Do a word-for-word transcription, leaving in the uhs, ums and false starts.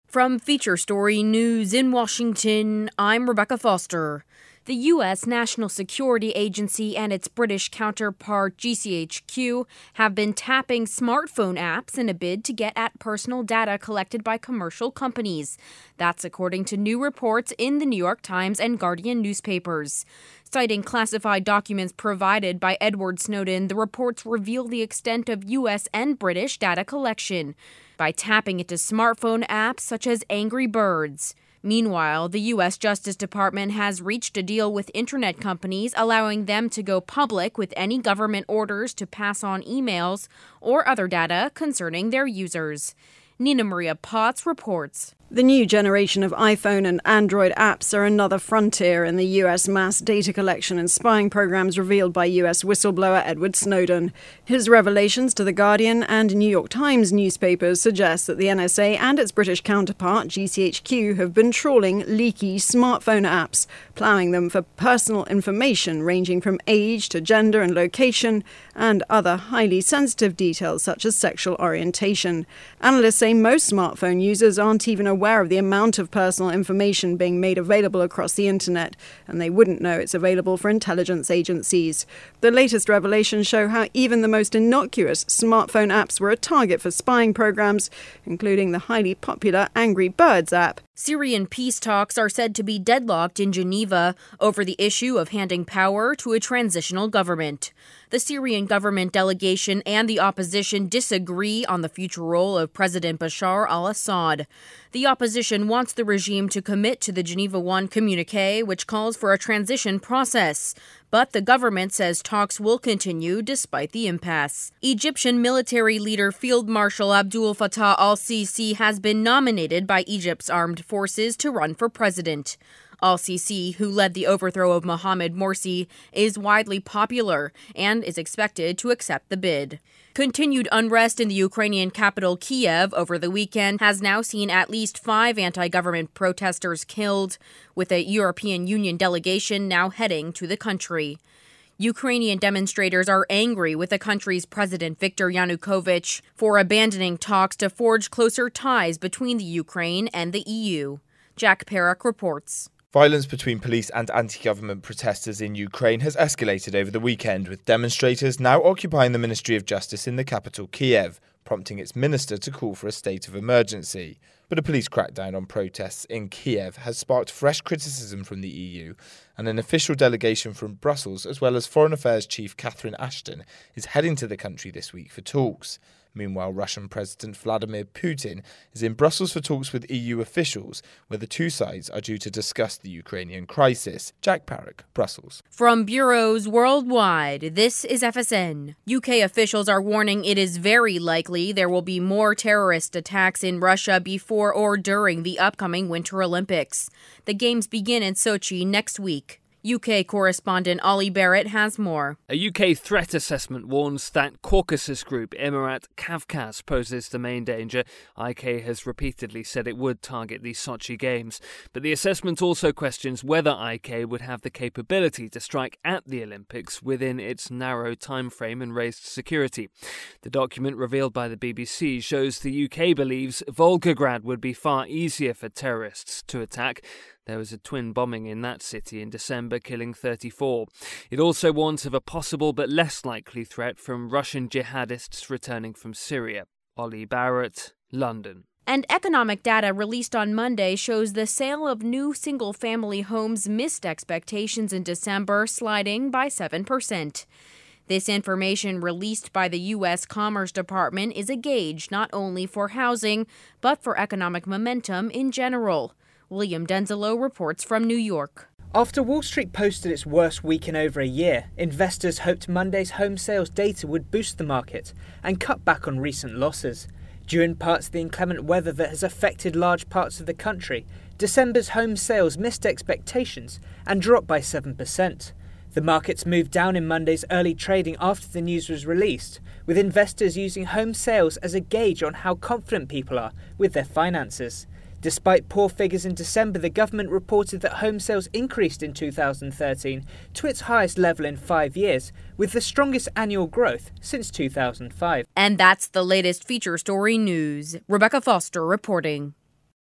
From Feature Story News in Washington, I'm Rebecca Foster. The U S National Security Agency and its British counterpart G C H Q have been tapping smartphone apps in a bid to get at personal data collected by commercial companies. That's according to new reports in the New York Times and Guardian newspapers. Citing classified documents provided by Edward Snowden, the reports reveal the extent of U S and British data collection by tapping into smartphone apps such as Angry Birds. Meanwhile, the U S Justice Department has reached a deal with internet companies allowing them to go public with any government orders to pass on emails or other data concerning their users. Nina Maria Potts reports. The new generation of iPhone and Android apps are another frontier in the U S mass data collection and spying programs revealed by U S whistleblower Edward Snowden. His revelations to The Guardian and New York Times newspapers suggest that the N S A and its British counterpart, G C H Q, have been trawling leaky smartphone apps, ploughing them for personal information ranging from age to gender and location, and other highly sensitive details such as sexual orientation. Analysts say most smartphone users aren't even aware aware of the amount of personal information being made available across the internet, and they wouldn't know it's available for intelligence agencies. The latest revelations show how even the most innocuous smartphone apps were a target for spying programs, including the highly popular Angry Birds app. Syrian peace talks are said to be deadlocked in Geneva over the issue of handing power to a transitional government. The Syrian government delegation and the opposition disagree on the future role of President Bashar al-Assad. The opposition wants the regime to commit to the Geneva one communique, which calls for a transition process. But the government says talks will continue despite the impasse. Egyptian military leader Field Marshal Abdul Fattah al-Sisi has been nominated by Egypt's armed forces to run for president. Al-Sisi, who led the overthrow of Mohamed Morsi, is widely popular and is expected to accept the bid. Continued unrest in the Ukrainian capital Kiev over the weekend has now seen at least five anti-government protesters killed, with a European Union delegation now heading to the country. Ukrainian demonstrators are angry with the country's President Viktor Yanukovych for abandoning talks to forge closer ties between the Ukraine and the E U. Jack Perrick reports. Violence between police and anti-government protesters in Ukraine has escalated over the weekend, with demonstrators now occupying the Ministry of Justice in the capital Kiev, prompting its minister to call for a state of emergency. But a police crackdown on protests in Kiev has sparked fresh criticism from the E U, and an official delegation from Brussels, as well as Foreign Affairs Chief Catherine Ashton, is heading to the country this week for talks. Meanwhile, Russian President Vladimir Putin is in Brussels for talks with E U officials, where the two sides are due to discuss the Ukrainian crisis. Jack Perrick, Brussels. From bureaus worldwide, this is F S N. U K officials are warning it is very likely there will be more terrorist attacks in Russia before or during the upcoming Winter Olympics. The Games begin in Sochi next week. U K correspondent Ollie Barrett has more. A U K threat assessment warns that Caucasus group Emirat Kavkaz poses the main danger. I K has repeatedly said it would target the Sochi Games. But the assessment also questions whether I K would have the capability to strike at the Olympics within its narrow time frame and raised security. The document revealed by the B B C shows the U K believes Volgograd would be far easier for terrorists to attack. There was a twin bombing in that city in December, killing thirty-four. It also warns of a possible but less likely threat from Russian jihadists returning from Syria. Ollie Barrett, London. And economic data released on Monday shows the sale of new single-family homes missed expectations in December, sliding by seven percent. This information released by the U S Commerce Department is a gauge not only for housing, but for economic momentum in general. William Denzelo reports from New York. After Wall Street posted its worst week in over a year, investors hoped Monday's home sales data would boost the market and cut back on recent losses. Due in part to the inclement weather that has affected large parts of the country, December's home sales missed expectations and dropped by seven percent. The markets moved down in Monday's early trading after the news was released, with investors using home sales as a gauge on how confident people are with their finances. Despite poor figures in December, the government reported that home sales increased in two thousand thirteen to its highest level in five years, with the strongest annual growth since two thousand five. And that's the latest Feature Story news. Rebecca Foster reporting.